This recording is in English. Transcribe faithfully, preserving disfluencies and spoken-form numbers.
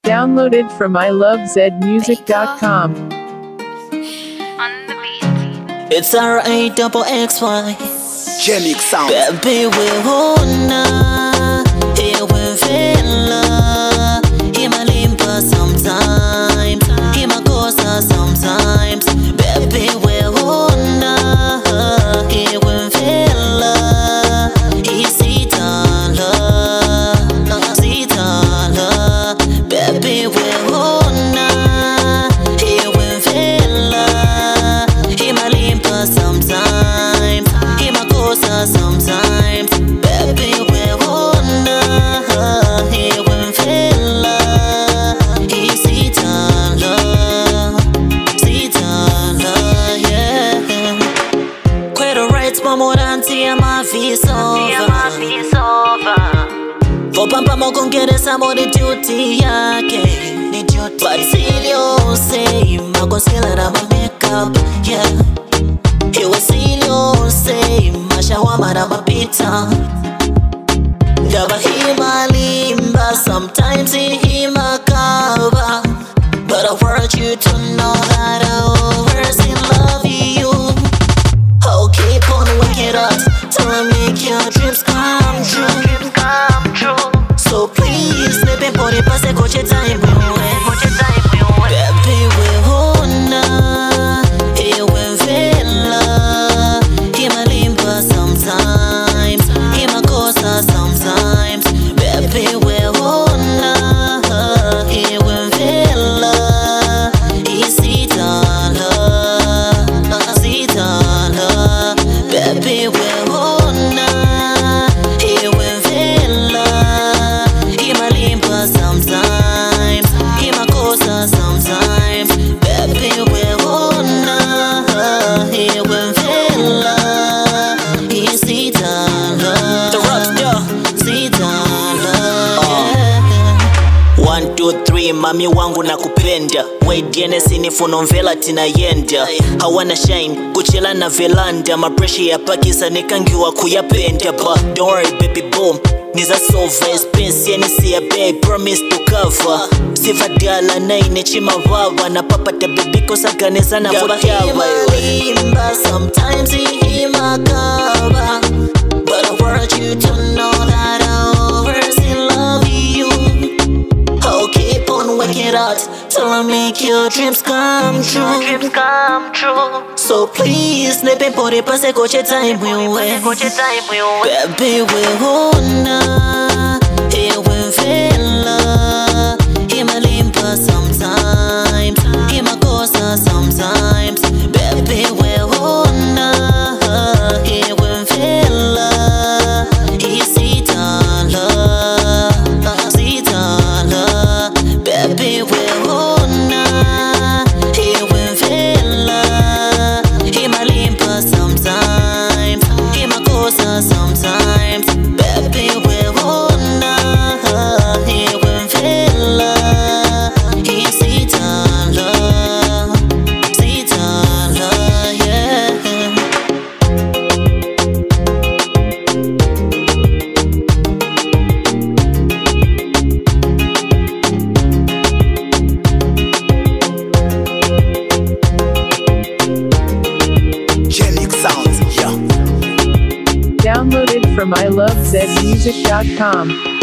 Downloaded from I love zed music dot com. It's R A double X Y. Genic Sound. Baby, we wanna here we villa. He my limpa sometimes, he my cosa sometimes. Baby, we wanna here we villa. He see dollar, see dollar. Baby, we wanna here we villa. He my limpa sometimes, he my cosa sometimes. Baby, we wanna here we villa. He see dollar, see dollar, yeah. Credo rights, mamoranti, ama visova. Vopampa mokongeresa mo ni duty yake, ni duty. But seriously, makoncealer ma makeup, yeah. He was seriously, mashawama na mapita. Never he my limba, sometimes he he my cover. But I want you to know that I always in love you. Oh, keep on waking up to make your dreams come true. So please, let me put it past the coach time. Baby, we wanna here we villa. He my limpa sometimes, he my cosa sometimes. Baby, we wanna here we villa. He see dollar, see dollar. Baby, we wanna here we villa. He my limpa sometimes, he my cosa sometimes. Baby, we wanna here we villa. He see dollar, the rockstar, see dollar, yeah. One, two, three, mami wangu nakupenda. Waidiene sinifu novela tinayenda. Hawana shine, kuchela na velanda. Mapreshi ya pakisa nikangiwa kuyapenda. But don't worry baby boom, niza solve expense yani siya babe, promise to cover. Siva diala na inechima wawa. Na papata baby kosaganeza na vutawa. Limba, sometimes he he my cover. But I want you to know that I always in love you. Oh, keep on waking up till I make your dreams come true. Dreams come true. So please, let me put it past the coach time we wait. Baby, we wanna here we villa. He my limpa sometimes, he my cosa sometimes. Baby, we wanna here we villa. He see dollar, see dollar. Baby, we wanna here we villa. He my limpa sometimes, he my cosa sometimes. Baby, we wanna here we villa. He see dollar, see dollar, yeah. Genic Sound. Yeah. Downloaded from I love zed music dot com.